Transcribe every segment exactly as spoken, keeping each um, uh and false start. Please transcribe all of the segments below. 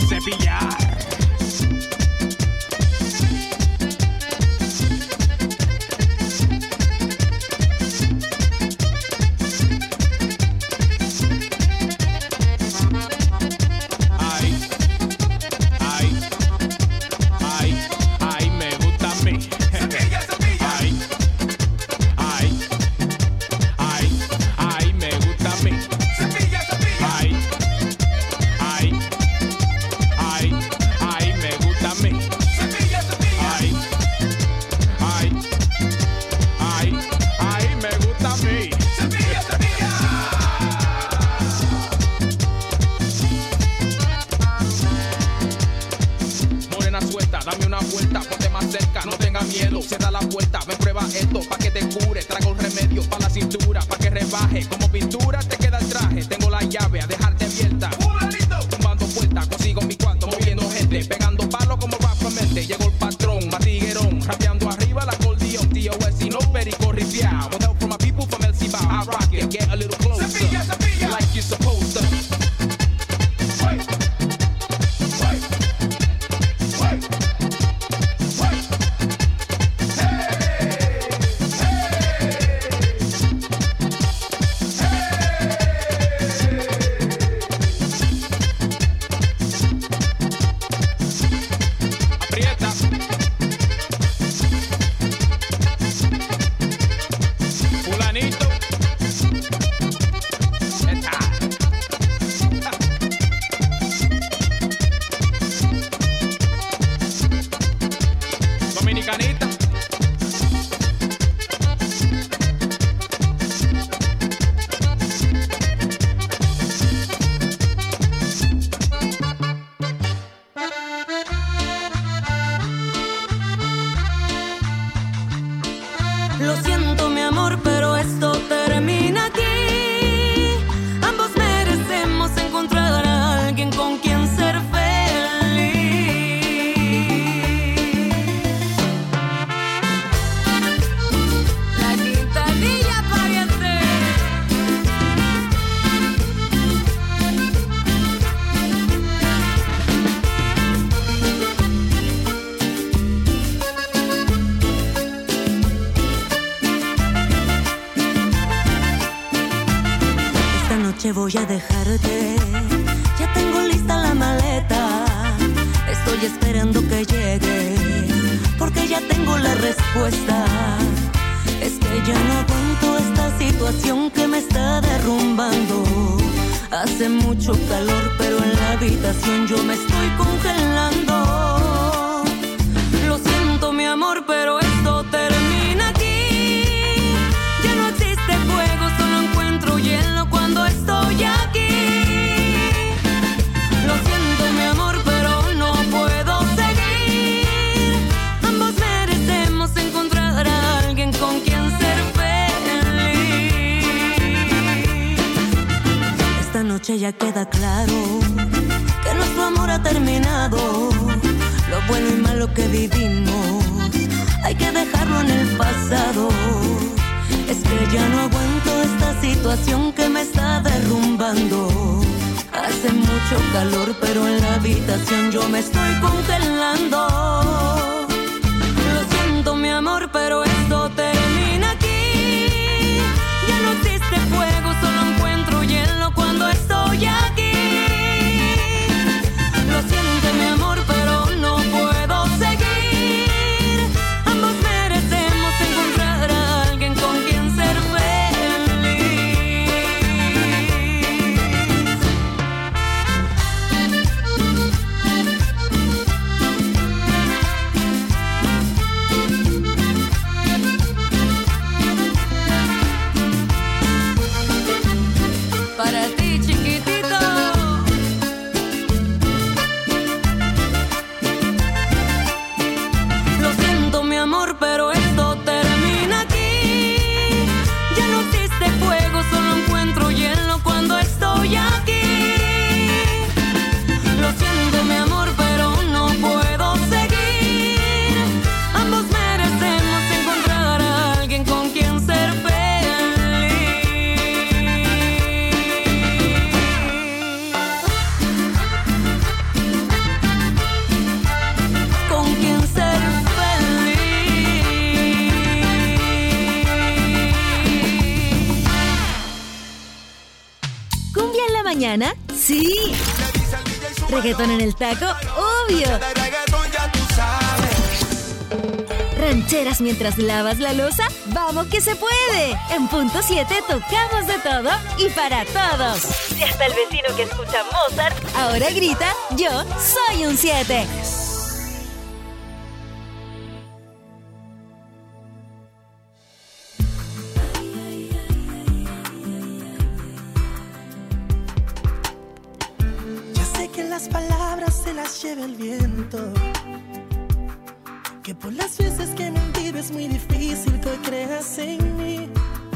cepillar. Voy a dejarte, ya tengo lista la maleta. Estoy esperando que llegues, porque ya tengo la respuesta. Es que ya no aguanto esta situación que me está derrumbando. Hace mucho calor, pero en la habitación yo me estoy congelando. Lo siento, mi amor, pero esto termina aquí. Ya no existe fuego, solo encuentro hielo cuando estoy aquí. Lo siento, mi amor, pero no puedo seguir. Ambos merecemos encontrar a alguien con quien ser feliz. Esta noche ya queda claro que nuestro amor ha terminado. Lo bueno y malo que vivimos hay que dejarlo en el pasado. Es que ya no aguanto esta situación que me está derrumbando. Hace mucho calor, pero en la habitación yo me estoy congelando. Lo siento, mi amor, pero esto termina aquí. Ya no existe fuego, solo encuentro hielo cuando estoy aquí. Lo siento, mi amor, pero no puedo seguir. Ambos merecemos encontrar a alguien con quien ser feliz. la mañana? ¡Sí! ¿Reggaetón en el taco? ¡Obvio! ¿Rancheras mientras lavas la loza? ¡Vamos que se puede! En Punto siete tocamos de todo y para todos. Y hasta el vecino que escucha Mozart ahora grita, yo soy un siete. Ya sé que las palabras se las lleva el viento, que por las veces que he mentido es muy difícil que hoy creas en mí.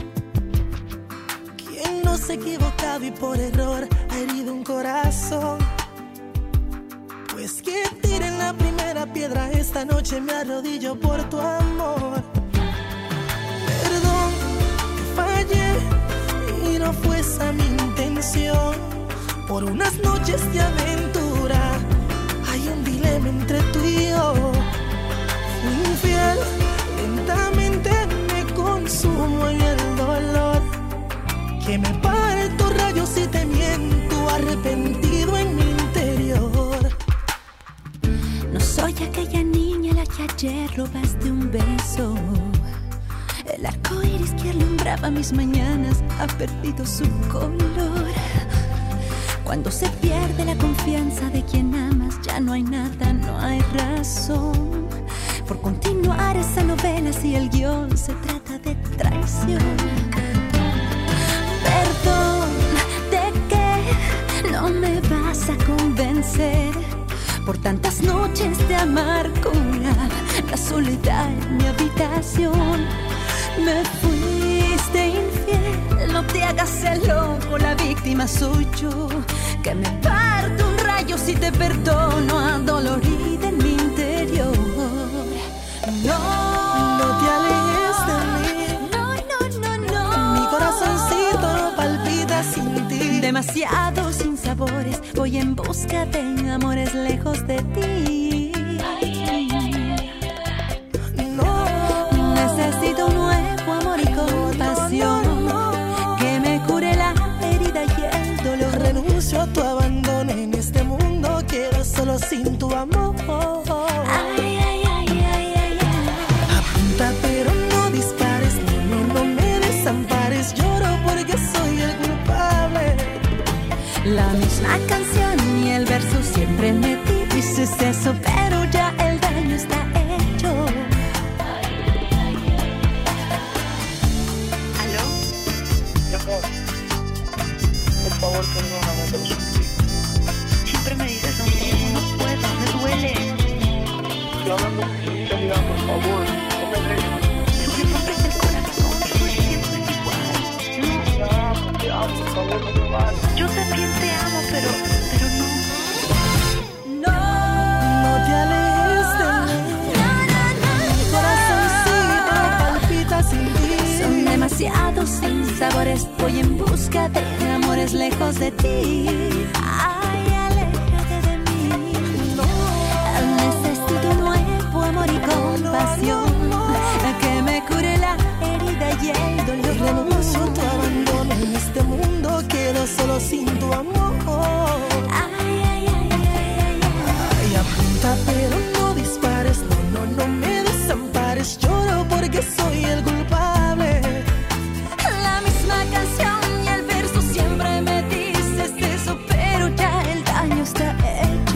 Quien no se ha equivocado y por error ha herido un corazón. Pues que tiren la primera piedra, esta noche me arrodillo por tu amor. Perdón, que fallé y no fue esa mi intención. Por unas noches de aventura hay un dilema entre tú y yo. Infiel, lentamente me consumo en el dolor. Que me pare tus rayos y te miento, arrepentido en mi interior. No soy aquella niña a la que ayer robaste un beso. El arco iris que alumbraba mis mañanas ha perdido su color. Cuando se pierde la confianza de quien amas, ya no hay nada, no hay razón por continuar esa novela si el guión se trata de traición. Perdón, ¿de qué no me vas a convencer? Por tantas noches de amargura, la soledad en mi habitación. Me fuiste infiel, no te hagas el loco, la víctima soy yo. Que me parto un rayo si te perdono, adolorida en mi interior. No, no te alejes de mí. No, no, no, no. Mi corazoncito no palpita sin ti. Demasiado sin sabores, voy en busca de amores lejos de ti. No, necesito un nuevo amor y compasión, no, no, no. Que me cure la herida y el dolor. Renuncio a tu abandono en este mundo, quedo solo sin tu amor. Ay, ay, ay, ay, ay, ay. Apunta pero no dispares, no, no, no me desampares. Lloro porque soy el culpable. La misma canción y el verso siempre me dices eso, pero ya el daño está hecho. ¿Aló? Mi amor, por favor, perdóname, te lo suplico. Siempre me dices lo mismo, no puedo, me duele. Estoy hablando con sinceridad, por favor, no me dejes. Tú me rompes el corazón, tú siempre es igual. Te amo, te amo, por favor, no me vayas. Yo también te amo, pero, pero no. No, No te alejes de mí. Mi corazoncito palpita sin ti. son demasiados sin sabores, voy en busca de amores lejos de ti. Ay, aléjate de mí. Necesito un nuevo amor y compasión, que me cure la herida y el dolor. Renuncio a tu abandono en este mundo, quedo solo sin tu amor. Ay, ay, ay, ay, ay, ay. Ay, apunta pero no dispares, no, no, no me desampares. Lloro porque soy el culpable. La misma canción y el verso siempre me dices eso, pero ya el daño está hecho.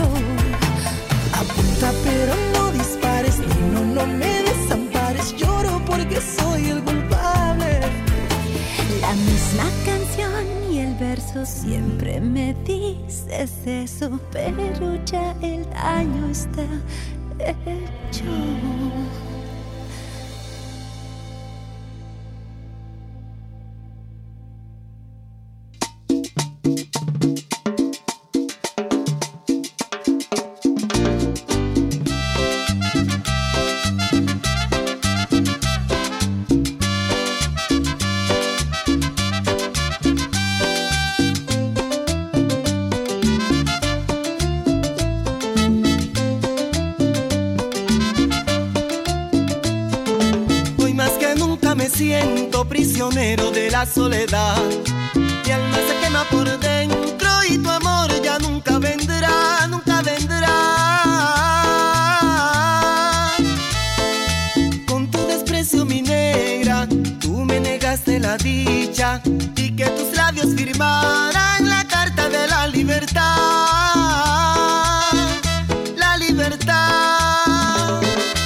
Apunta pero no dispares, no, no, no me desampares. Lloro porque soy el culpable. La misma canción y el verso siempre me dices eso, pero ya el daño está hecho. Siento prisionero de la soledad, mi alma se quema por dentro labios firmaran la carta de la libertad, la libertad.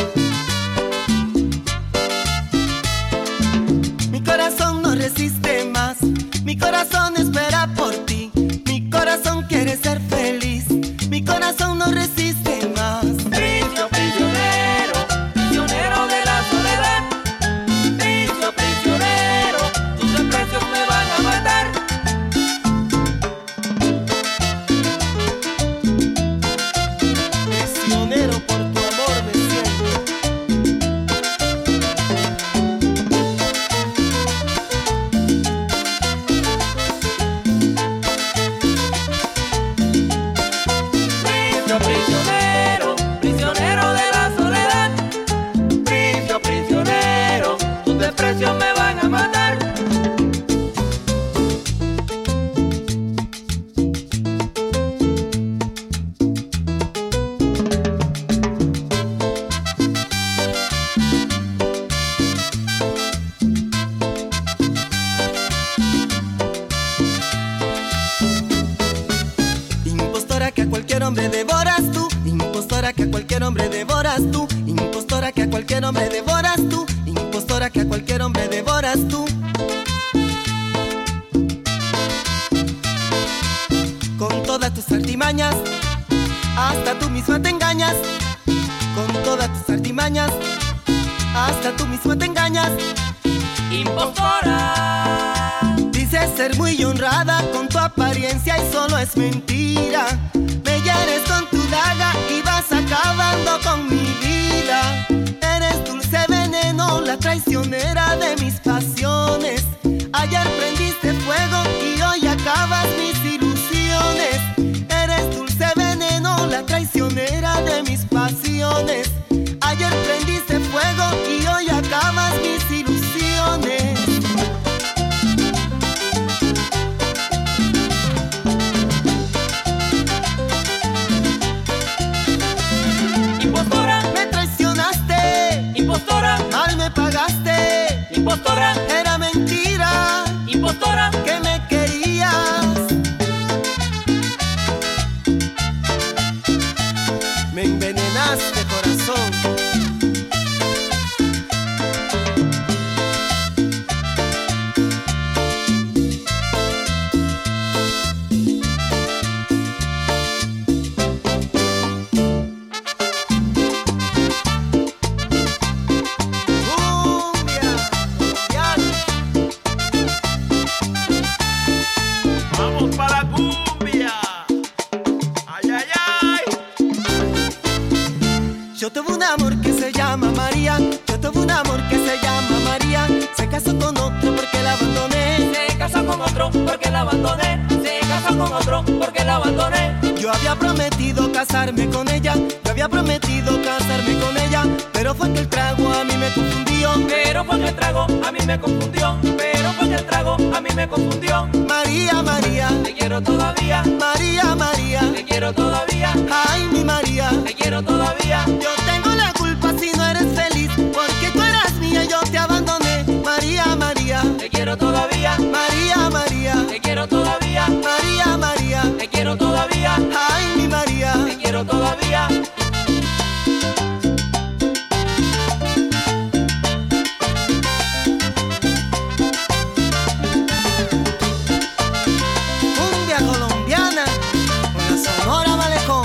Mi corazón no resiste más, mi corazón espera por ti, mi corazón quiere ser feliz, mi corazón no resiste más. Prisionero, prisionero, prisionero de la soledad. Prisio, prisionero, tus desprecios me van a matar. Prisionero por tu amor me siento. Prisio, prisionero, prisionero de la soledad. Prisio, prisionero, tus desprecios me van a matar. Impostora que a cualquier hombre devoras tú, impostora que a cualquier hombre devoras tú, impostora que a cualquier hombre devoras tú, impostora que a cualquier hombre devoras tú. Con todas tus artimañas, hasta tú misma te engañas. Con todas tus artimañas, hasta tú misma te engañas. Impostora, Dices ser muy honrada con tu apariencia y solo es mentira. Me hieres con tu daga y vas acabando con mi vida. Eres dulce veneno, la traicionera de mis pasiones. Ayer prendiste fuego y hoy acabas mis ilusiones. Eres dulce veneno, la traicionera de mis pasiones. Ayer prendiste fuego y hoy acabas mis ilusiones. impostora, Me traicionaste, impostora, mal me pagaste. impostora, Era mentira impostora. que me querías. Me envenenaste, corazón. Cumbia, colombiana. Vamos para la cumbia. Ay, ay, ay. Yo tuve un amor que se llama María. Yo tuve un amor que se llama María. Se casó con otro porque la abandoné. Se casó con otro porque la abandoné. Se casó con otro porque la abandoné. Yo había prometido casarme con ella. Yo había prometido casarme con ella. Pero fue que el trago a mí me confundió. Pero fue que el trago a mí me confundió. Pero fue que el trago a mí me confundió. María, María, Te quiero todavía, María, María. te quiero todavía, Ay, mi María. te quiero todavía. Yo tengo la culpa si no eres feliz. Porque tú eras mía, yo te abandoné. María, María. Te quiero todavía, María, María. te quiero todavía, María, María. te quiero todavía, Ay, mi María. te quiero todavía. Cumbia colombiana con la Sonora Malecón.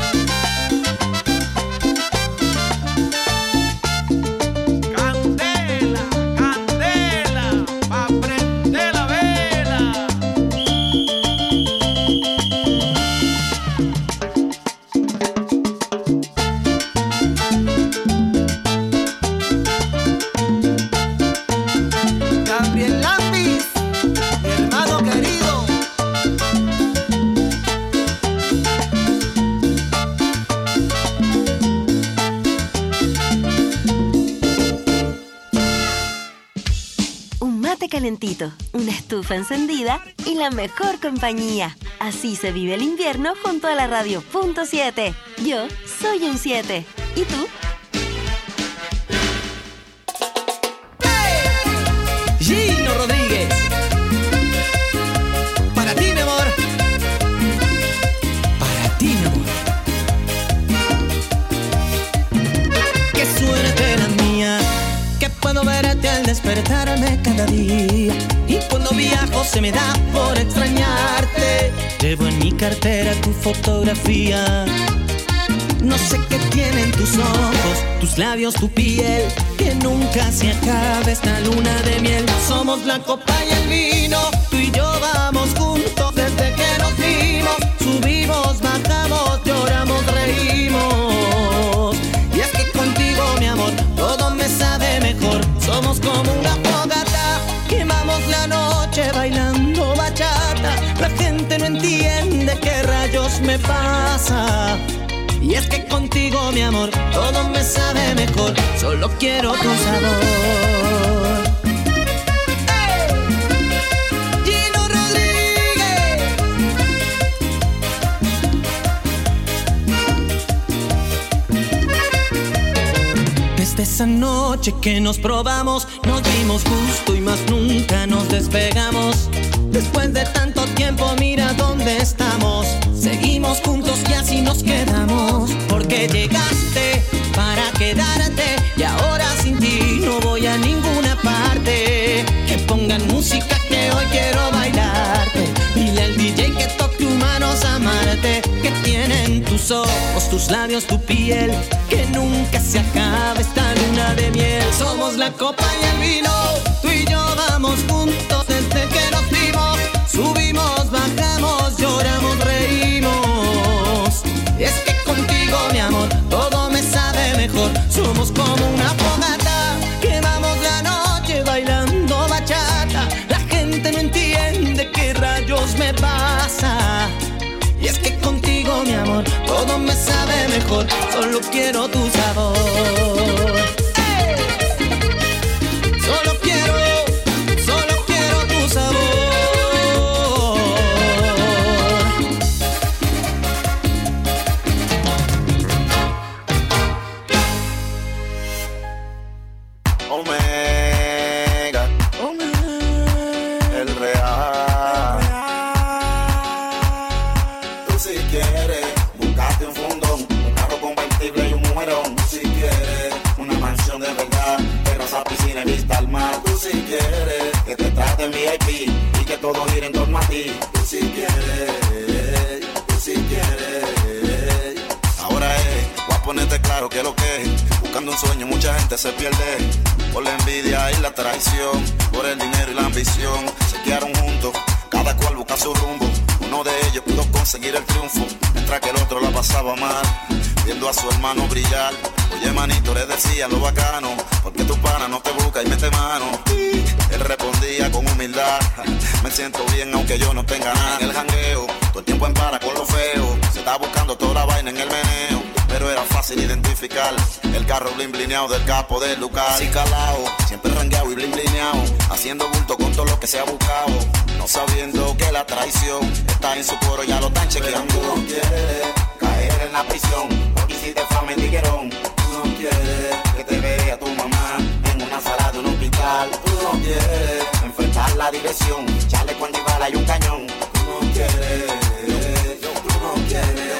Candela, candela, pa' prender la vela. Gabriel Lápiz, mi hermano querido. Un mate calentito, una estufa encendida y la mejor compañía. Así se vive el invierno junto a la radio punto siete. Yo soy un siete. ¿Y tú? Gino Rodríguez. me da por extrañarte. Llevo en mi cartera tu fotografía. No sé qué tienen tus ojos, tus labios, tu piel, que nunca se acabe esta luna de miel. Somos la copa y el vino, tú y yo vamos juntos desde que nos vimos. Subimos, bajamos, lloramos, reímos. Y es que contigo, mi amor, todo me sabe mejor. Somos como una fogata, quemamos la noche bailando bachata. La gente no entiende qué rayos me pasa. Y es que contigo, mi amor, todo me sabe mejor. Solo quiero tu sabor. ¡Hey! Gino Rodríguez. Desde esa noche que nos probamos, nos dimos gusto y más nunca nos despegamos. Después de tanto tiempo, mira dónde estamos. Seguimos juntos y así nos quedamos. Porque llegaste para quedarte y ahora sin ti no voy a ninguna parte. Que pongan música que hoy quiero bailarte. Dile al D J que toque humanos amarte. Que tienen tus ojos, tus labios, tu piel, que nunca se acabe esta luna de miel. Somos la copa y el vino, tú y yo vamos juntos desde que nos vimos. Subimos, bajamos, lloramos, reímos. Y es que contigo, mi amor, todo me sabe mejor. Somos como una fogata, quemamos la noche bailando bachata. La gente no entiende qué rayos me pasa. Y es que contigo, mi amor, todo me sabe mejor. Solo quiero tu sabor. ¡Hey! Solo quiero, solo quiero tu sabor. Omega, el real. Tú si quieres, buscate un fundón, un carro convertible y un mujerón. Tú si quieres, una mansión de verdad, terraza, piscina y vista al mar. Tú si quieres, que te traten V I P y que todo gire en torno a ti. Tú si quieres, tú si quieres. Ahora es, voy a ponerte claro que lo que es. Buscando un sueño mucha gente se pierde. Por la envidia y la traición, por el dinero y la ambición. Se quedaron juntos, cada cual busca su rumbo. Uno de ellos pudo conseguir el triunfo, mientras que el otro la pasaba mal, viendo a su hermano brillar. Oye manito, le decía lo bacano, porque tu pana no te busca y mete mano. Él respondía con humildad, me siento bien aunque yo no tenga nada. En el jangueo, todo el tiempo en para con lo feo, se está buscando toda la vaina en el meneo. Pero era fácil identificar el carro blin blineado del capo del lugar. Así calao, siempre rangueado y blin blineado, haciendo bulto con todo lo que se ha buscado, no sabiendo que la traición está en su coro, ya lo están chequeando. Tú no quieres caer en la prisión, porque hiciste fama en tiguerón. Tú no quieres que te vea tu mamá en una sala de un hospital. Tú no quieres enfrentar la dirección, chaleco antibala y un cañón. Tú no quieres, tú no quieres.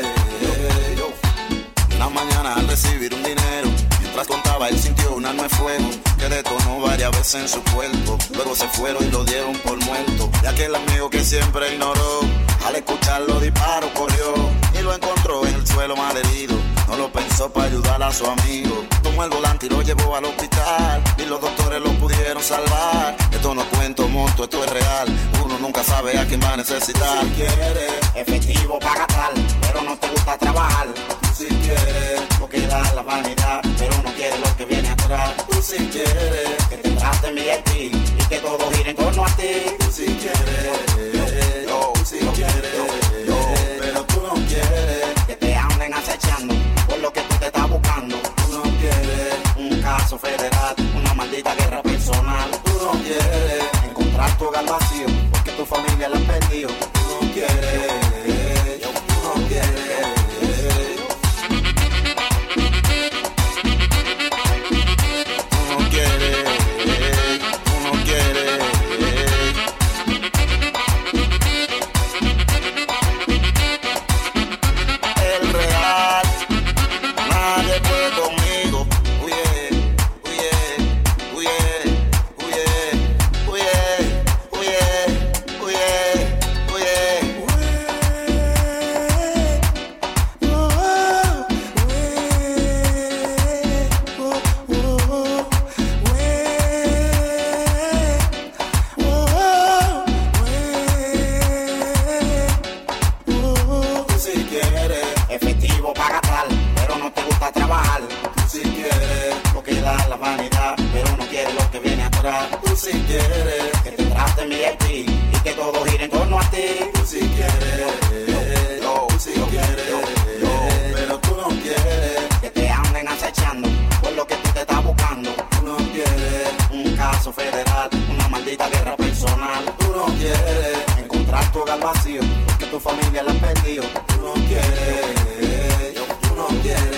Una mañana al recibir un dinero, mientras contaba él sintió un arma de fuego que detonó varias veces en su cuerpo. Luego se fueron y lo dieron por muerto. Y aquel amigo que siempre ignoró, al escuchar los disparos corrió y lo encontró en el suelo mal herido. No lo pensó para ayudar a su amigo. Tomó el volante y lo llevó al hospital y los doctores lo pudieron salvar. Esto no cuento monto, esto es real. Uno nunca sabe a quién va a necesitar. Si quieres efectivo para gastar, pero no te gusta trabajar. Si quieres, porque da la vanidad, pero no quieres lo que viene atrás. Tú si quieres, que te traten V I P y que todo gire en torno a ti. Tú si quieres, yo, tú si quieres, yo, yo, pero tú no quieres que te anden acechando por lo que tú te estás buscando. Tú no quieres un caso federal, una maldita guerra personal. Tú no quieres encontrar tu hogar vacío, porque tu familia la han perdido. Tú no quieres, yo, tú no quieres. a trabajar. Tú si quieres lo que da la vanidad, pero no quieres lo que viene atrás. Tú si quieres que te traten V I P y que todo gire en torno a ti. Tú si quieres, yo, tú si quieres, yo, yo, pero tú no quieres que te anden acechando por lo que tú te estás buscando. Tú no quieres un caso federal, una maldita guerra personal. Tú no quieres encontrar tu hogar vacío porque tu familia la han perdido. Tú no quieres, tú no quieres.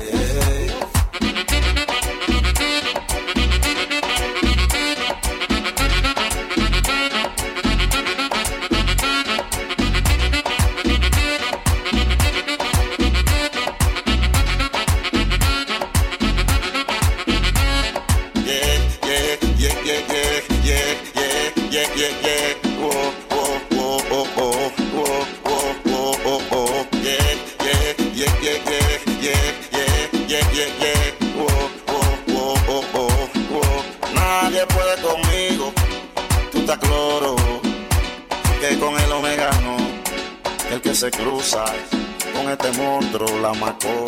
Nadie puede conmigo, tú estás cloro, que con el omega no, el que se cruza con este monstruo la macó.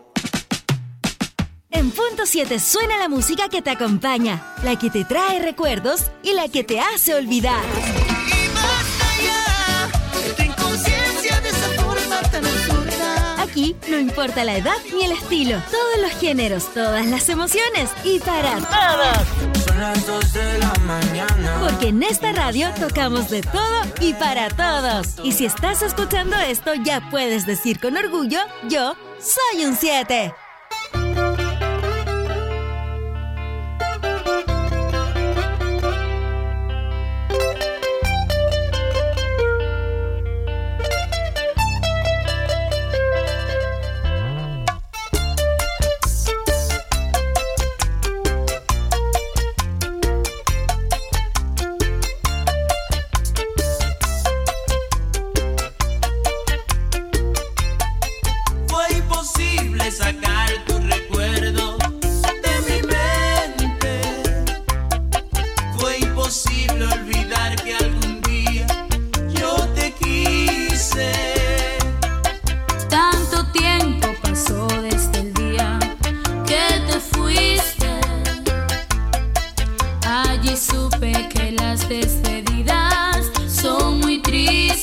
En Punto siete suena la música que te acompaña, la que te trae recuerdos y la que te hace olvidar. Y basta ya de tu inconsciencia de esa forma tan absurda. Aquí no importa la edad ni el estilo, todos los géneros, todas las emociones y para todos. Son las dos de la mañana. Porque en esta radio tocamos de todo y para todos. Y si estás escuchando esto, ya puedes decir con orgullo, yo soy un siete. Sacar tu recuerdo de mi mente. Fue imposible olvidar que algún día yo te quise. Tanto tiempo pasó desde el día que te fuiste. Allí supe que las despedidas son muy tristes.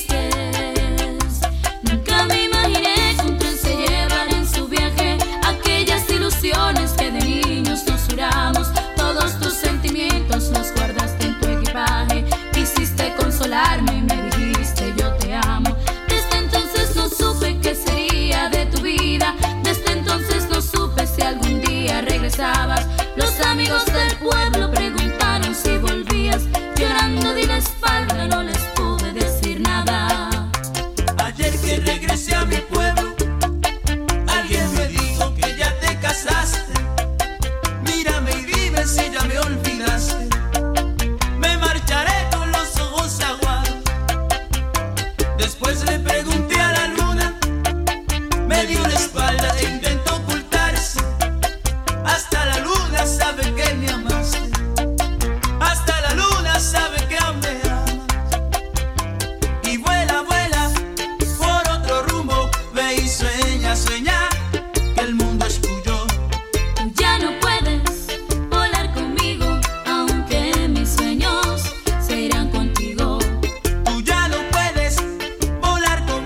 Nunca me imaginé que un tren se llevara en su viaje aquellas ilusiones que de niños nos juramos. Todos tus sentimientos los guardaste en tu equipaje. Quisiste consolarme y me dijiste yo te amo. Desde entonces no supe qué sería de tu vida. Desde entonces no supe si algún día regresabas. Los amigos del pueblo preguntaron si volvías. Llorando di la espalda, no les pude decir nada. Ayer que regresé a mi pueblo, alguien me dijo que ya te casaste. Mírame y dime si ya me olvidaste. Me marcharé con los ojos aguados. Después le pregunté a la luna, me dio la espalda e intentó ocultarse. Hasta la luna sabe que me amaste. Hasta la luna sabe que aún me amas. Y vuela, vuela por otro rumbo. Ve y sueña, sueña que el mundo es tuyo. Tú ya no puedes volar conmigo, aunque mis sueños se irán contigo. Tú ya no puedes volar conmigo,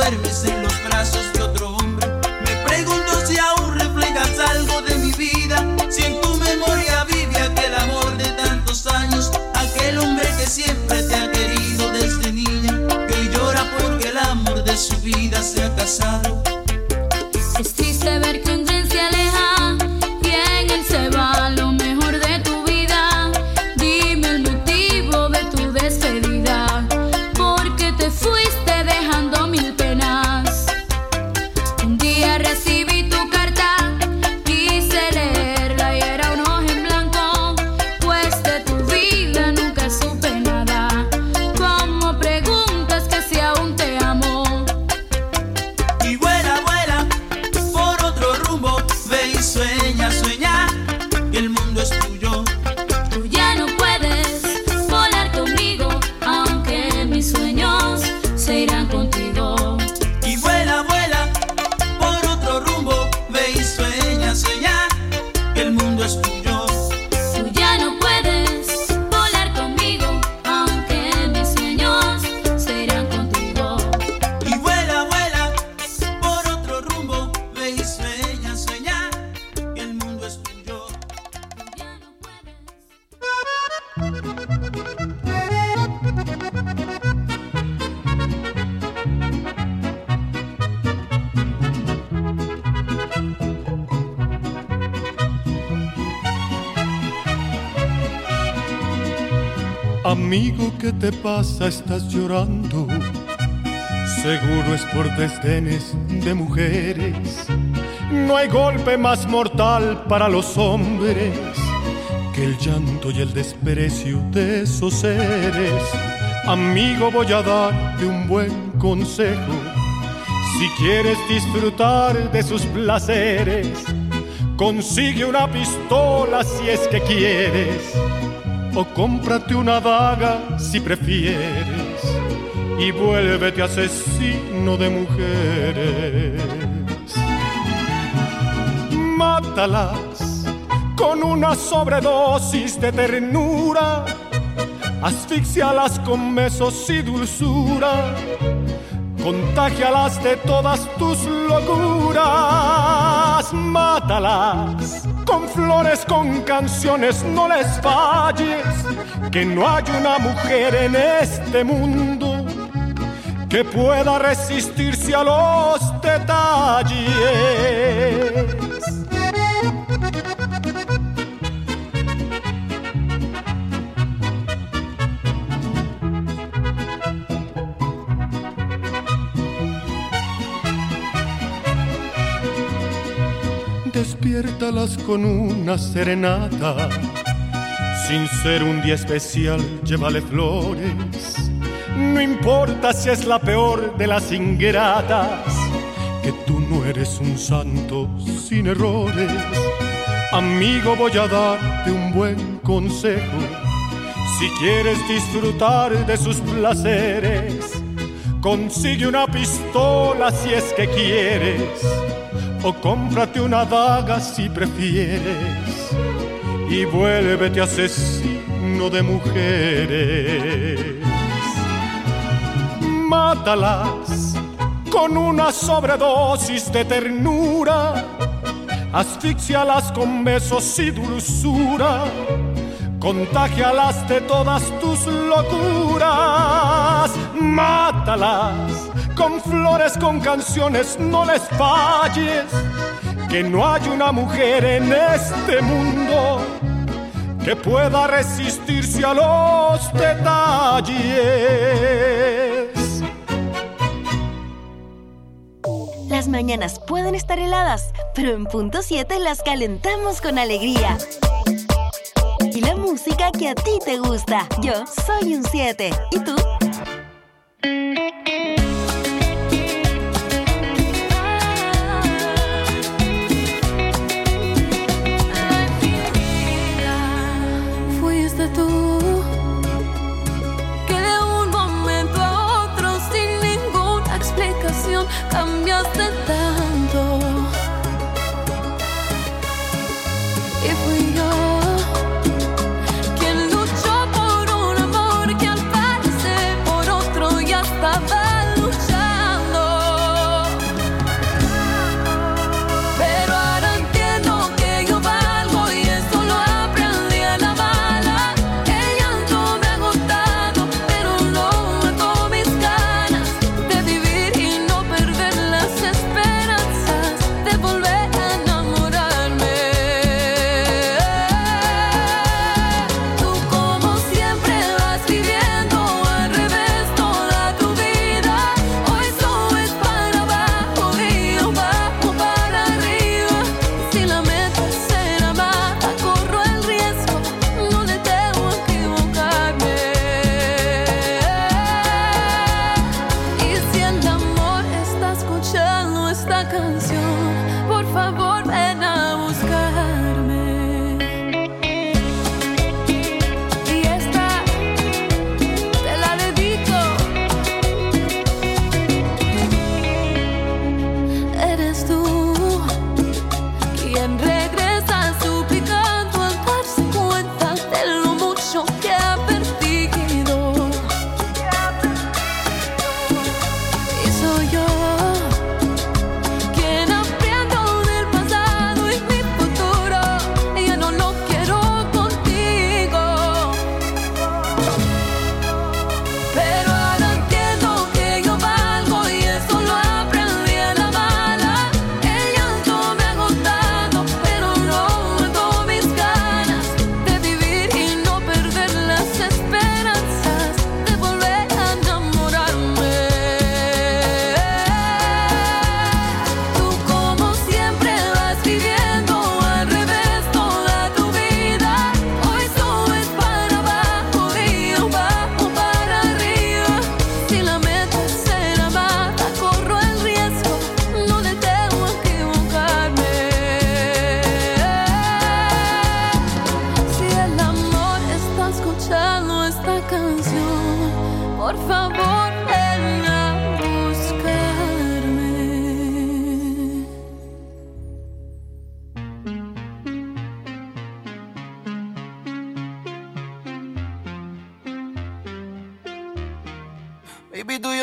duermes en los brazos de otro hombre. Me pregunto si aún reflejas algo de mi vida, si en tu memoria vive aquel amor de tantos años, aquel hombre que siempre te ha querido desde niña, que hoy llora porque el amor de su vida se ha casado. Es triste ver que un tren se aleja y en él se va lo mejor de tu vida. Dime el motivo de tu despedida, porque te fuiste dejando mil penas. Un día recibí tu carta, quise leerla y era un hoja en blanco, pues de tu vida nunca supe nada. Como preguntas que si aún te amo. Y vuela, vuela por otro rumbo, ve y sueña, sueña que el mundo es tuyo. Tú ya no puedes volar conmigo, aunque mis sueños se irán contigo. Y vuela, vuela por otro rumbo, ve y sueña, sueña que el mundo es tuyo. Tú ya no puedes volar conmigo, aunque mis sueños se irán contigo. Y vuela, vuela por otro rumbo, ve y sueña, sueña que el mundo es tuyo. Tú ya no puedes. Amigo, ¿qué te pasa? Estás llorando. Seguro es por desdenes de mujeres. No hay golpe más mortal para los hombres que el llanto y el desprecio de esos seres. Amigo, voy a darte un buen consejo. Si quieres disfrutar de sus placeres, consigue una pistola si es que quieres, o cómprate una daga si prefieres, y vuélvete asesino de mujeres. Mátalas con una sobredosis de ternura, asfixialas con besos y dulzura, contágialas de todas tus locuras. Mátalas con flores, con canciones, no les falles, que no hay una mujer en este mundo que pueda resistirse a los detalles. Despiértalas con una serenata, sin ser un día especial, llévale flores. No importa si es la peor de las ingratas, que tú no eres un santo sin errores. Amigo, voy a darte un buen consejo. Si quieres disfrutar de sus placeres, consigue una pistola si es que quieres, o cómprate una daga si prefieres, y vuélvete asesino de mujeres. Mátalas con una sobredosis de ternura, asfixialas con besos y dulzura, contágialas de todas tus locuras. Mátalas con flores, con canciones, no les falles, que no hay una mujer en este mundo que pueda resistirse a los detalles. Las mañanas pueden estar heladas, pero en punto siete las calentamos con alegría. Y la música que a ti te gusta. Yo soy un siete. ¿Y tú? Fuiste tú que de un momento a otro, sin ninguna explicación, cambiaste tanto. Y fui yo quien luchó por un amor que al parecer por otro ya estaba luchando.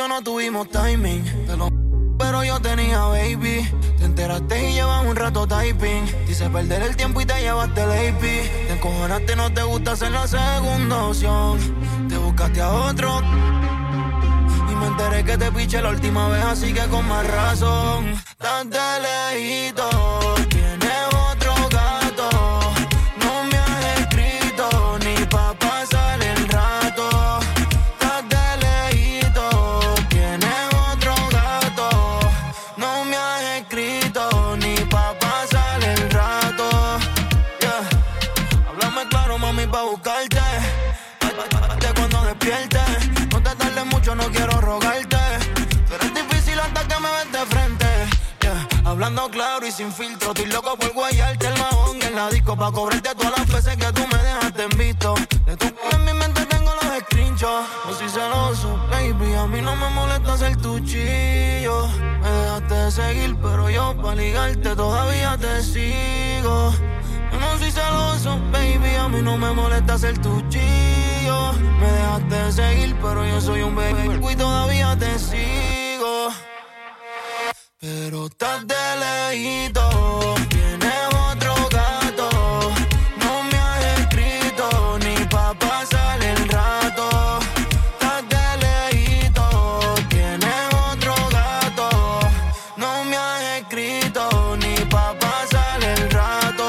yo no tuvimos timing. Te lo pero yo tenía baby. Te enteraste y llevas un rato typing. Dice perder el tiempo y te llevaste el A P. Te encojonaste, no te gusta ser la segunda opción. Te buscaste a otro. Y me enteré que te piché la última vez, así que con más razón. Estás de lejito. Tienes otro gato. No me has escrito ni pa' pasar el rato. Estás de lejito. Tienes otro gato. No me has escrito ni pa' pasar el rato. Yeah. Háblame claro, mami, pa' buscarte. Hasta cuando despiertes. No te tardes mucho, no quiero rogarte. Pero es difícil hasta que me ves de frente. Yeah. Hablando claro y sin filtro. Estoy loco por guayarte el mahón en la disco. Pa' cobrarte todas las veces que tú me dejaste en visto. De tu en mi mente tengo los screenshots. No soy celoso, baby. A mí no me molesta ser tu chillo. Me dejaste de seguir, pero yo pa' ligarte todavía te sigo. Yo no soy celoso, baby. A mí no me molesta ser tu chillo. Me dejaste de seguir, pero yo soy un baby y todavía te sigo. Pero estás de lejito. Tienes otro gato. No me has escrito ni pa' pasar el rato. Estás de lejito. Tienes otro gato. No me has escrito ni pa' pasar el rato.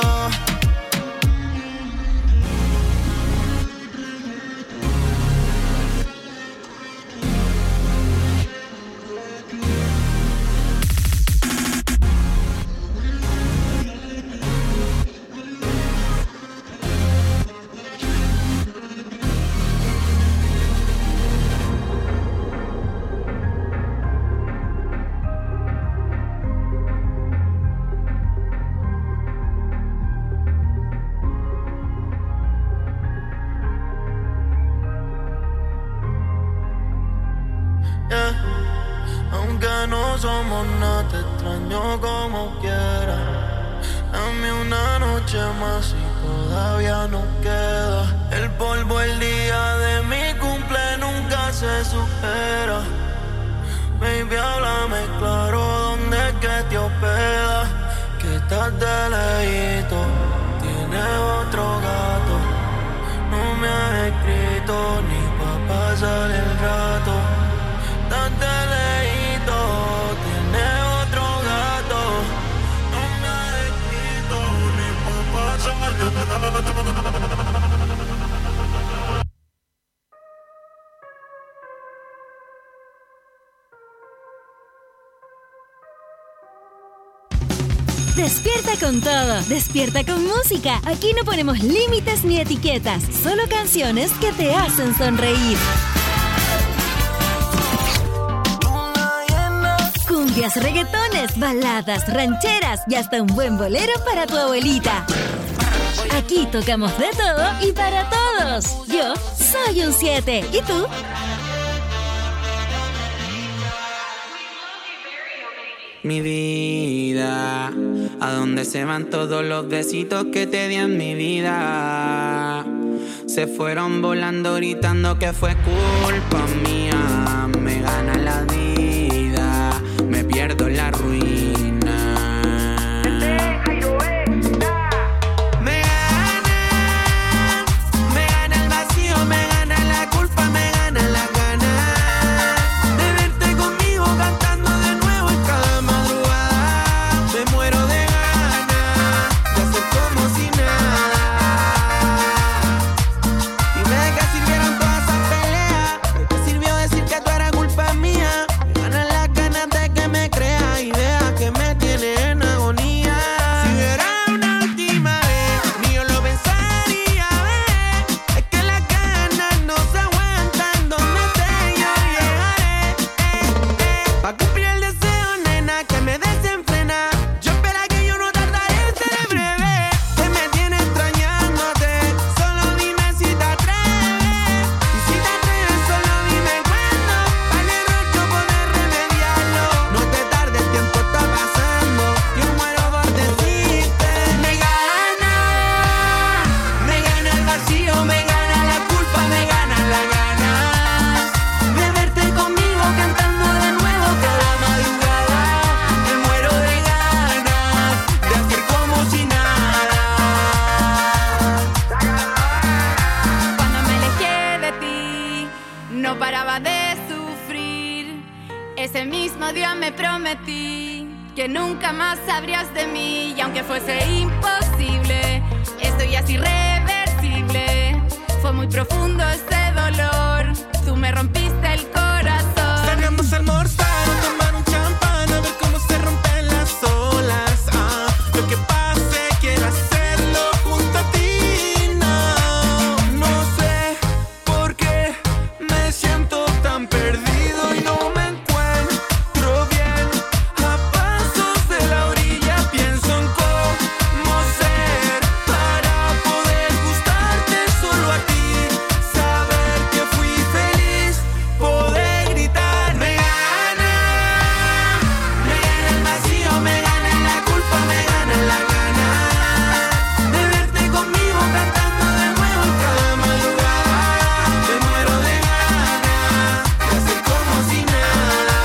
Aunque no somos nada, te extraño como quiera. Dame una noche más y todavía no queda. El polvo el día de mi cumple nunca se supera. Baby, háblame claro, ¿dónde es que te hospedas? Que estás de lejito, tienes otro gato. No me has escrito ni pa' pasar el rato. Estás de lejito, tienes otro gato. No me has escrito ni pa' pasar el rato. Despierta con todo, despierta con música. Aquí no ponemos límites ni etiquetas, solo canciones que te hacen sonreír. Cumbias, reggaetones, baladas, rancheras y hasta un buen bolero para tu abuelita. Aquí tocamos de todo y para todos. Yo soy un siete. ¿Y tú? Mi vida, ¿a dónde se van todos los besitos que te di en mi vida? Se fueron volando gritando que fue culpa mía. Me gana la vida, me pierdo en la ruina. Me gana, me gana el vacío, me gana la culpa, me gana la gana de verte conmigo cantando de nuevo en cada madrugada. Me muero de ganas de hacer como si nada. Dime de qué sirvieron todas esas peleas, de qué sirvió decir que tú eras culpa mía. Me ganan las ganas de que me creas y veas que me tienes en agonía. Si hubiera una última vez, ni yo lo pensaría, ver. Es que las ganas no se aguantan, donde esté yo llegaré, eh, eh. Pa' cumplir el deseo, nena, que me desenfrena. Yo espero que yo no tardaré en ser breve. Que me tiene extrañándote, solo dime si te atreves. Y si te atreves, solo dime cuándo, para el error yo poder remediarlo. No te tardes, el tiempo está pasando, yo muero por decirte. Me gana, me gana el vacío, me gana la culpa, me gana la gana de verte conmigo cantando Ese mismo día me prometí que nunca más sabrías de mí. Y aunque fuese imposible, esto ya es irreversible. Fue muy profundo este dolor, tú me rompiste el corazón. Salgamos a almorzar o tomar un champán, a ver cómo se rompen las olas. Ah, lo que pase, quiero hacerlo junto a ti. No, no sé por qué me siento tan perdido y no me encuentro bien. A pasos de la orilla pienso en cómo ser para poder gustarte solo a ti. Saber que fui feliz, poder gritar. Me gana, me gana el vacío, me gana la culpa, me gana la gana de verte conmigo cantando de nuevo en cada madrugada. Me muero de ganas de hacer como si nada.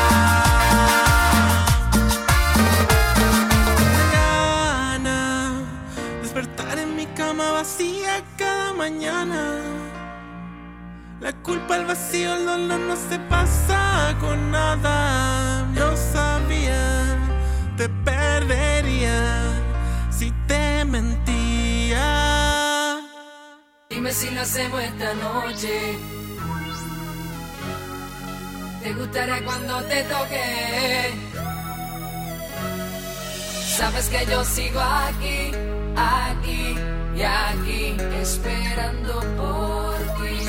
Me gana despertar en mi cama vacía cada mañana. La culpa, el vacío, el dolor no se pasa con nada. Yo sabía, te perdería si te mentía. Dime si lo hacemos esta noche. ¿Te gustará cuando te toque? Sabes que yo sigo aquí, aquí y aquí, esperando por ti.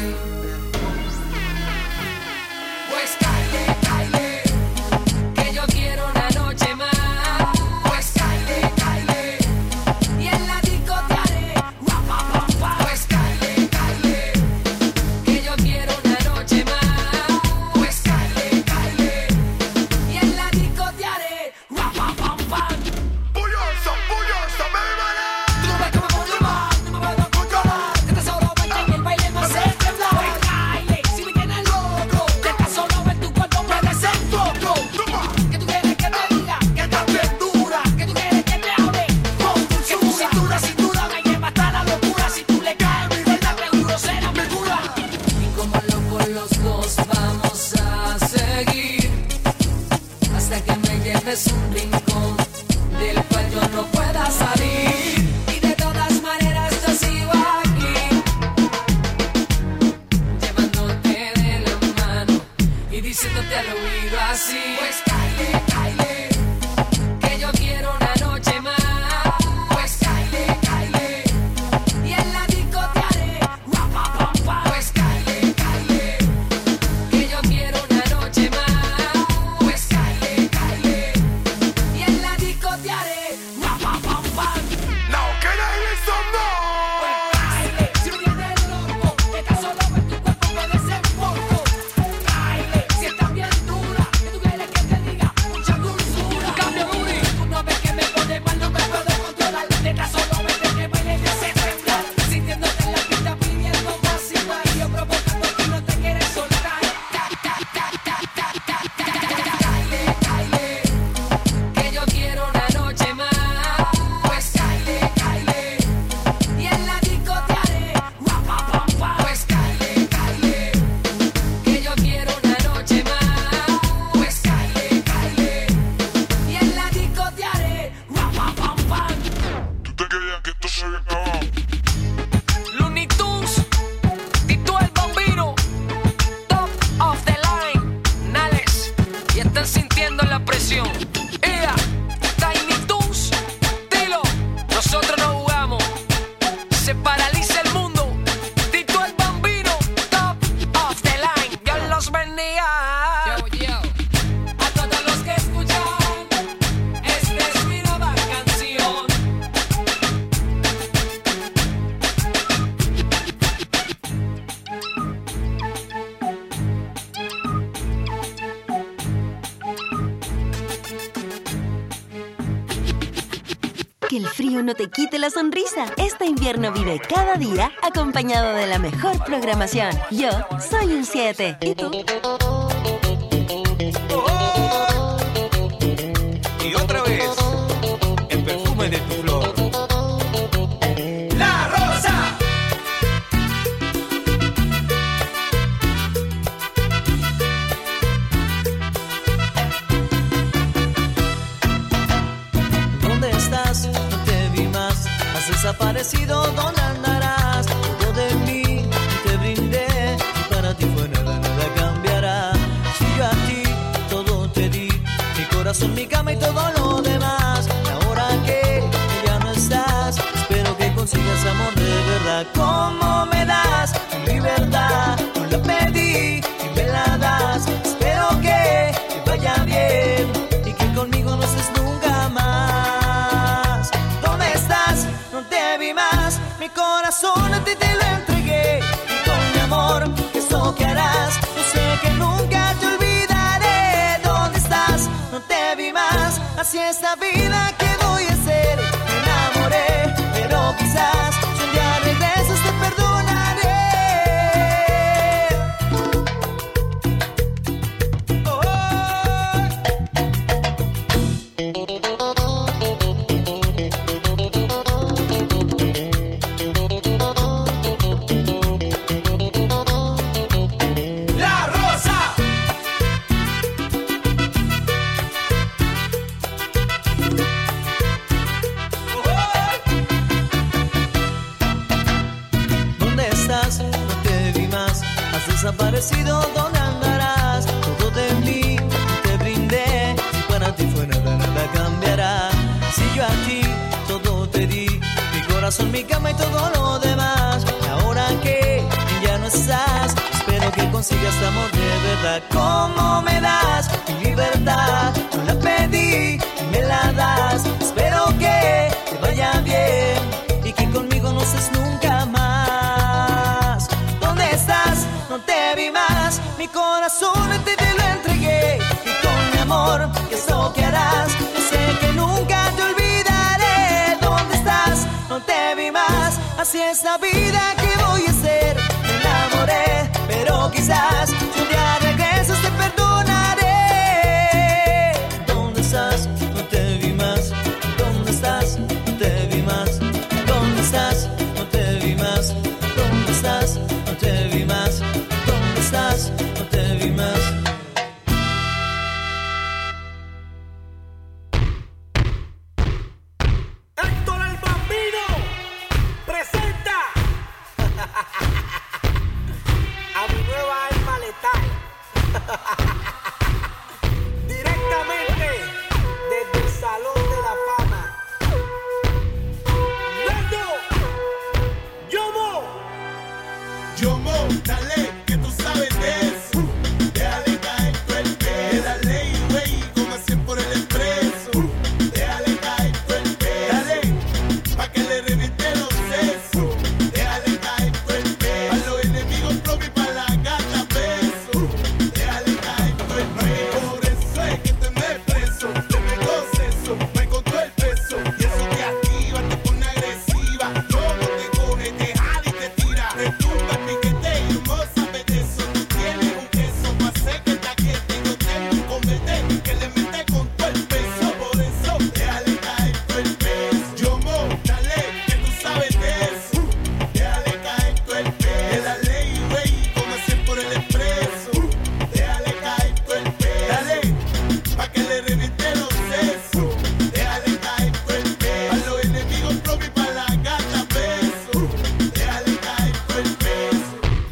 Pues cáele, cáele, que yo quiero una noche más. Pues cáele, cáele, y en la disco te haré guapa, guapa. Pues cáele, cáele, que yo quiero una noche más. Pues cáele, cáele, y en la disco te haré guapa, guapa. Bullosa, bullosa, baby. Tú ves que me pongo mal, no me puedo controlar. Que te solo ven en el baile me hace temblar. Pues cáele, si me tienes loco, que te solo ven tu cuerpo puede ser foco. Que tú quieres que te diga que estás bien dura, que tú quieres que te hable con dulzura. Que tu cintura, cintura me lleva hasta la locura. Si tú le caes mi verdad seguro será mi cura. Y como locos los dos vamos a seguir hasta que me lleves un rincón del cual yo no pueda salir. Y de todas maneras yo sigo aquí, llevándote de la mano y diciéndote al oído así. Pues cáele, cáele, que yo quiero una noche más. Pues cáele, cáele, y en la disco te haré guapa, guapa. Pues cáele, cáele, que yo quiero una noche más. Pues cáele, cáele, y en la disco te haré guapa, guapa. Now can I hear some noise? Pues cáele, si me tienes loco, que tan solo ven tu cuerpo puede ser poco. Cáele, si estás bien dura, que tú quieres que te diga mucha dulzura. Cambio booty, tú no ves que me pone mal, no me puedo controlar. De tan solo verte que baile me hace temblar. Sintiéndote en la pista pidiendo más y más. Y yo provocando que no te quieres soltar. Ta, ta, ta, ta, ta, ta, ta, ta. Cáele, cáele, que yo quiero una noche más. Pues cáele, cáele, y en la disco te haré guapa, guapa. Pues cáele, cáele, que yo quiero una noche más. Pues cáele, cáele, y en la disco te haré guapa, guapa. ¿Tú te creías que esto se había acabado? Looney Tunes, Tito el Bambino, top of the line, Nales, y están sintiendo la presión. Ea, Tiny Toons, Tilo, nosotros no jugamos, se paraliza el mundo. Tito el Bambino, top of the line, Dios los bendiga. Yo, yo. A todos los que escuchan, esta es mi nueva canción. Que el frío no te quite la sonrisa. Este invierno vive cada día acompañado de la mejor programación. Yo soy un siete. ¿Y tú? Y otra vez, el perfume de tu flor. La Rosa. desaparecido, ¿dónde andarás? Todo de mí te brindé, y para ti fue nada, nada cambiará. Si yo a ti todo te di, mi corazón, mi cama y todo lo demás. Y ahora que ya no estás, espero que consigas amor de verdad. ¿Cómo me das tu libertad? No la pedí y me la das. Espero que te vaya bien y que conmigo no estés nunca más. ¿Dónde estás? No te vi más. Mi corazón a ti te lo entregué y con mi amor, eso que harás, yo sé que nunca te olvidaré. ¿Dónde estás? No te vi más. Así es la vida, ¿qué voy a hacer? Me enamoré, pero quizás si un día regresas te perdonaré. Oh, La Rosa. ¿Dónde estás? No te vi más. Has desaparecido, ¿dónde andarás? Todo de mí te brindé, y para ti fue nada, nada cambiará. Si yo a ti todo te di, mi corazón, mi cama y todo lo demás. Y ahora que ya no estás, espero que consigas amor de verdad. ¿Cómo me das mi libertad? No la pedí y me la das. Espero que te vaya bien y que conmigo no estés nunca más. ¿Dónde estás? No te vi más. Mi corazón a ti te lo entregué y con mi amor, ¿qué es lo que harás? Yo sé que nunca te olvidaré. ¿Dónde estás? No te vi más. Así es la vida, ¿qué voy a hacer? Me enamoré, pero quizás si un día regresas te perdonaré. ¿Dónde estás? No te vi más. ¿Dónde estás? No te vi más. ¿Dónde estás? No te vi más. ¿Dónde estás? No te vi más. ¿Dónde estás? No te vi más. Héctor el Bambino presenta a mi nueva alma letal. Directamente desde el Salón de la Fama. Nando, Yomo. Yomo, dale, que tú sabes de eso. Déjale caer tu el pelo. Dale, güey, como hacen por el expreso. Déjale caer tu el pelo. Dale, pa' que le reviente los sesos. Déjale caer tu el pelo. A los enemigos propios y pa' la gata beso. Déjale caer tu el pelo. Por eso es que te me preso. Te me goceso, me contó el peso. Y eso te activa, te pone agresiva. Yomo te coge, te jala y te tira. Te tumba el piquete y no sabes de eso. Tú tienes un queso pa' hacer que te aquiete. Yo tengo un comete que le mete con todo el peso. Por eso, déjale caer todo el peso. Yomo, dale, que tú sabes de eso. Déjale caer todo el peso. Dale, güey, como hacen por el expreso. Déjale caer todo el peso. Dale, pa' que le reviente los sesos. Déjale caer todo el peso. A los enemigos propios y pa' la gata beso. Déjale caer todo el peso.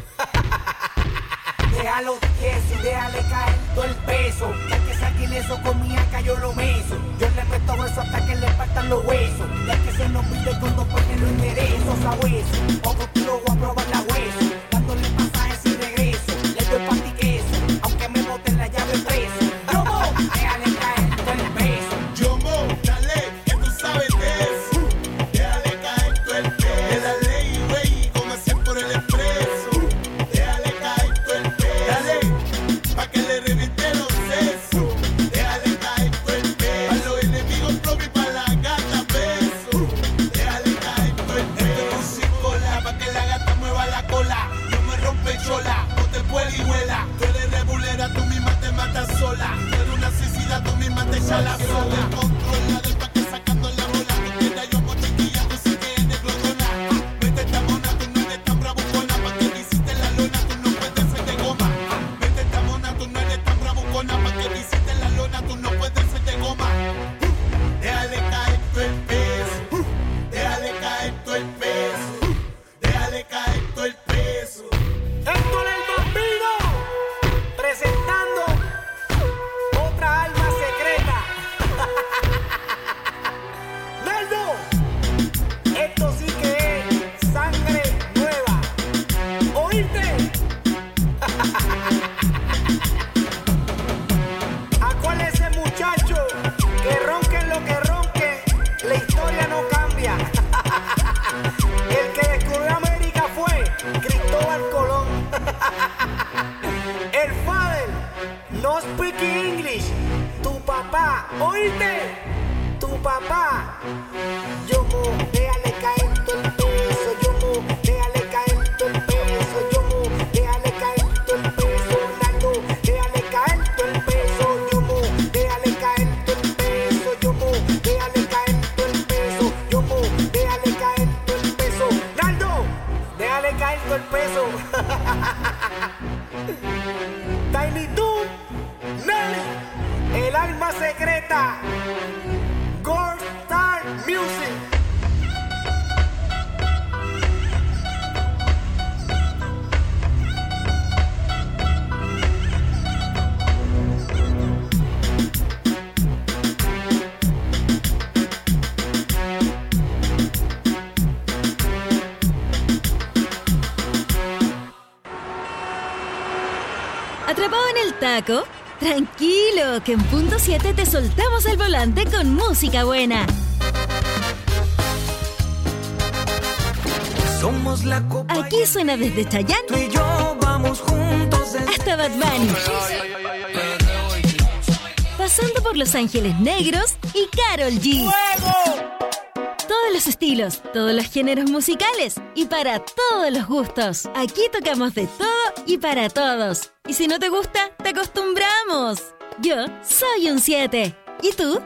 Déjalo eso y déjale caer todo el peso. Ya que saquen eso con mi acá yo lo meso. Yo le meto eso hasta que le faltan los huesos. Ya que se nos pide con dos porque lo enderezo a hueso. Otro tiro voy a probar la hueso. Dándole pasajes y regreso. Le doy pa' ti queso, aunque me boten la llave preso. Yomo, déjale caer todo el peso. Yomo, dale, que tú sabes de eso. Déjale caer todo el peso. Dale, güey, como hacen por el expreso. Déjale caer todo el peso. Dale, pa' que le reviente los sesos. Déjale caer todo el peso. A los enemigos propios y pa' la gata beso. Déjale caer todo el peso. Esto es musicola, pa' que la gata mueva la cola. No me rompe chola, no te puede y vuela. Tú eres rebulera, tú misma te matas sola. Tú eres una suicida, tú misma te echas la sola. Controla del pa' que sacando la bola. Tú quieras yo por chiquilla, tú sí que eres glotona. Vete esta mona, tú no eres tan bravucona. Pa' que me hiciste la lona, tú no puedes ser de goma. Vete esta mona, tú no eres tan bravucona. Pa' que me hiciste la lona, tú no puedes ser de goma. Déjale caer todo el peso. Déjale caer todo Oíste, tu papá. Yo mo, déjale caer todo el peso. Yo mo, déjale caer todo el peso. Yo mo, déjale caer todo el peso. Nando, déjale caer todo el peso. Yo mo, déjale caer todo el peso. Yo mo, déjale caer todo el peso. Yo mo, déjale caer todo el peso. Nando, déjale caer todo el peso. Tiny Toon, Nelly, el alma secreta, Gold Star Music. ¿Atrapado en el taco? Tranquilo, que en punto siete te soltamos el volante con música buena. Somos la copa. Aquí suena desde Chayanne Tú y yo vamos juntos hasta Bad Bunny, pasando por Los Ángeles Negros y Karol G. Todos los estilos, todos los géneros musicales y para todos los gustos. Aquí tocamos de todo y para todos. Y si no te gusta, te acostumbramos. Yo soy un siete. ¿Y tú?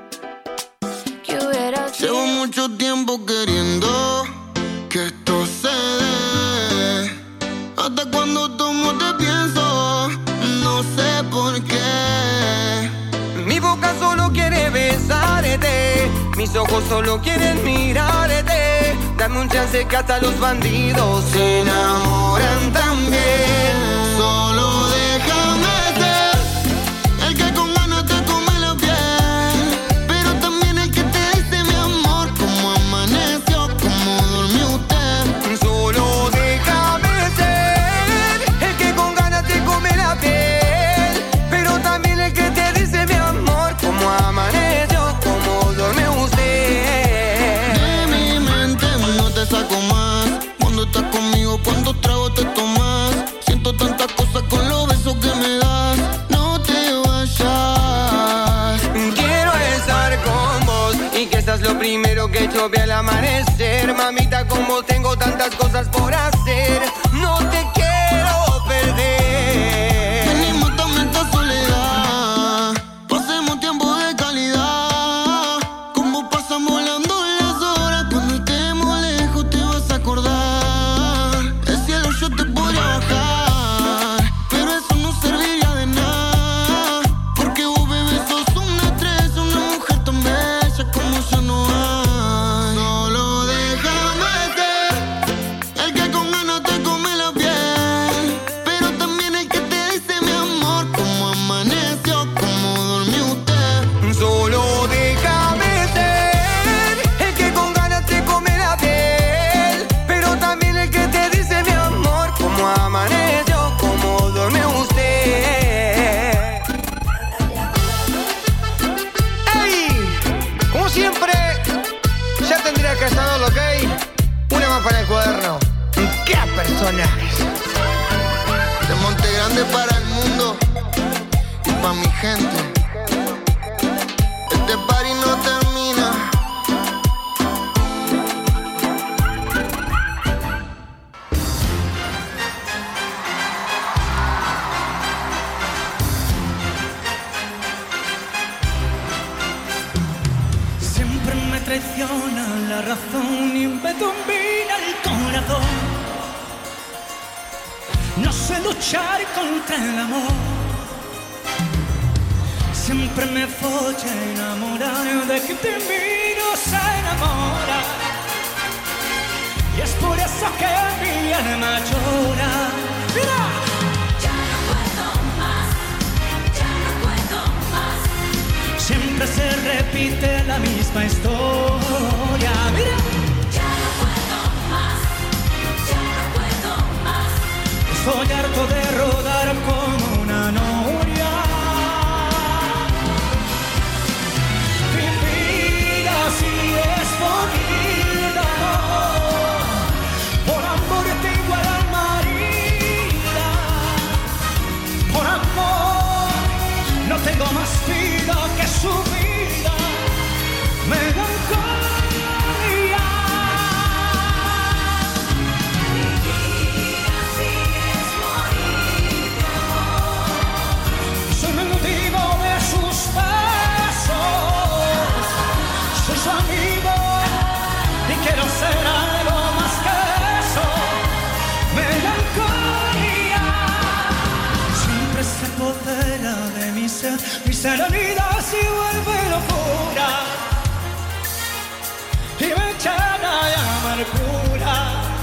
Llevo mucho tiempo queriendo que esto se dé. Hasta cuando tomo te pienso, no sé por qué. Mi boca solo quiere besarte, mis ojos solo quieren mirarte. Dame un chance que hasta los bandidos se enamoran también. Solo déjame ser el que con ganas te come la piel, pero también el que te dice mi amor, cómo amaneció, cómo durmió usted. Solo déjame ser el que con ganas te come la piel, pero también el que te dice mi amor, cómo amaneció, cómo duerme usted. De mi mente no te saco más. Cuando estás conmigo, cuántos tragos te tomas. Siento tantas cosas con los besos que me das. No te vayas. Quiero estar con vos y que seas lo primero que yo vea al amanecer. Mamita, como tengo tantas cosas por hacer, no te quiero perder. Venimos también esta soledad, pasemos tiempo de calidad. Como pasan volando las horas, cuando estemos lejos te vas a acordar. El cielo yo te podría bajar, pero eso no serviría de nada, porque vos, bebé, sos una estrella, una mujer tan bella como ya no hay. Solo déjame ser el que con ganas te come la piel, pero también el que te dice mi amor, cómo amaneció, cómo durmió usted. Solo déjame ser el que con ganas te come la piel, pero también el que te dice mi amor, cómo amaneció, cómo duerme usted. ¡Ey! Como siempre, ya tendría que estar lo que hay. Una más para el cuaderno. ¡Qué personajes! De Monte Grande para el mundo y pa' mi gente. Este party no termina. Siempre me traiciona la razón y me domina el corazón. No sé luchar contra el amor. Siempre me folla enamorar de que te miro se enamora. Y es por eso que mi alma llora. ¡Mira! Ya no puedo más, ya no puedo más. Siempre se repite la misma historia. ¡Mira! Ya no puedo más, ya no puedo más. Estoy harto de rodar como una noria. Vivir así es bonita. Por amor tengo el alma herida. Por amor no tengo más vida que su vida. se le olvida si vuelve locura y me llena de amargura.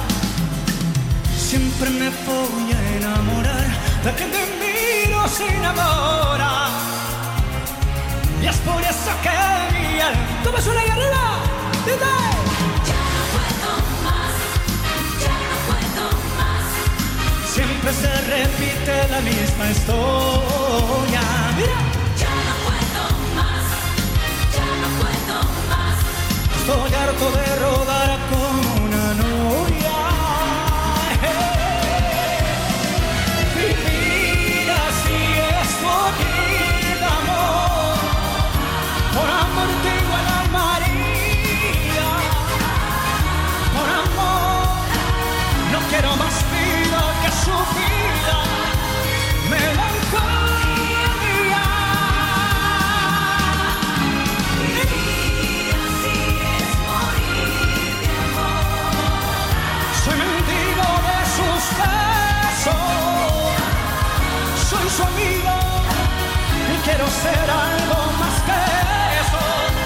Siempre me voy a enamorar de quien te miro se enamora. Y es por eso que mi alma... ¿Cómo suena, guerrera? ¡Dime! Ya no puedo más, ya no puedo más. Siempre se repite la misma historia. ¡Mira! Ya no puedo más, ya no puedo más. Estoy harto de rodar como una novia. Vivir así es morir de amor. Por amor tengo el alma herida. Por amor no quiero más vida que su vida. Melancolía. Vivir así es morir de amor. Soy mendigo de sus besos. Soy su amigo y quiero ser algo más que eso.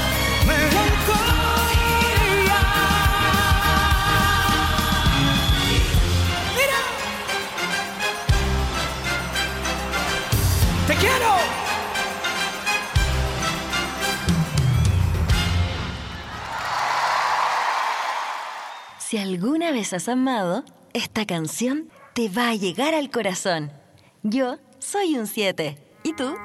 Melancolía. Mira, te quiero. Si alguna vez has amado, esta canción te va a llegar al corazón. Yo soy un siete. ¿Y tú?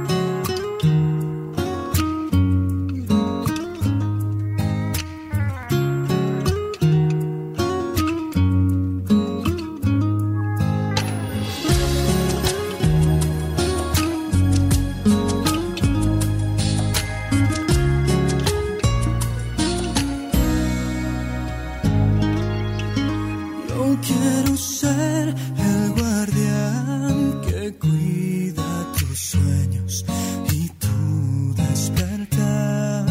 Yo quiero ser el guardián que cuida tus sueños y tu despertar.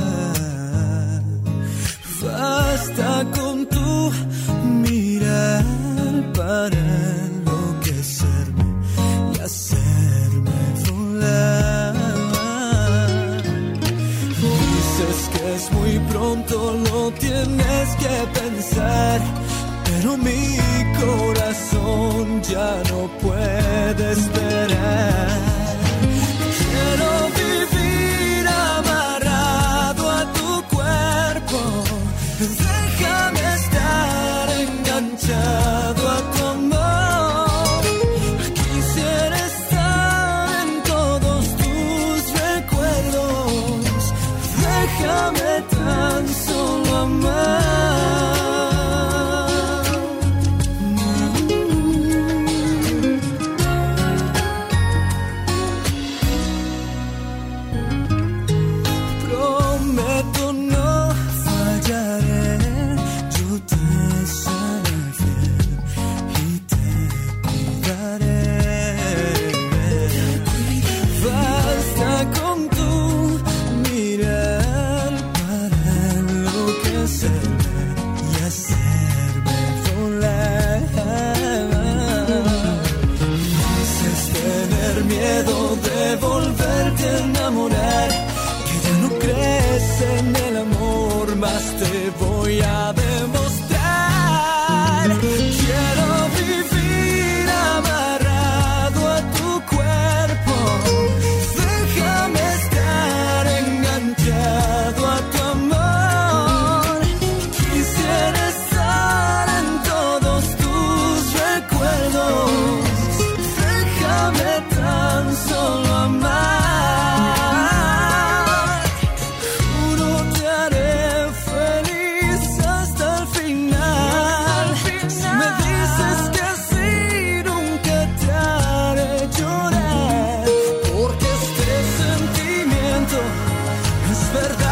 Basta con tu mirar para enloquecerme y hacerme volar. Dices que es muy pronto, lo tienes que pensar. Pero mi corazón ya no puede esperar. Quiero vivir amarrado a tu cuerpo. Déjame estar enganchado a tu amor. Quisiera estar en todos tus recuerdos. Déjame tan solo amar. Volverte a enamorar, que ya no crees en el amor, más te voy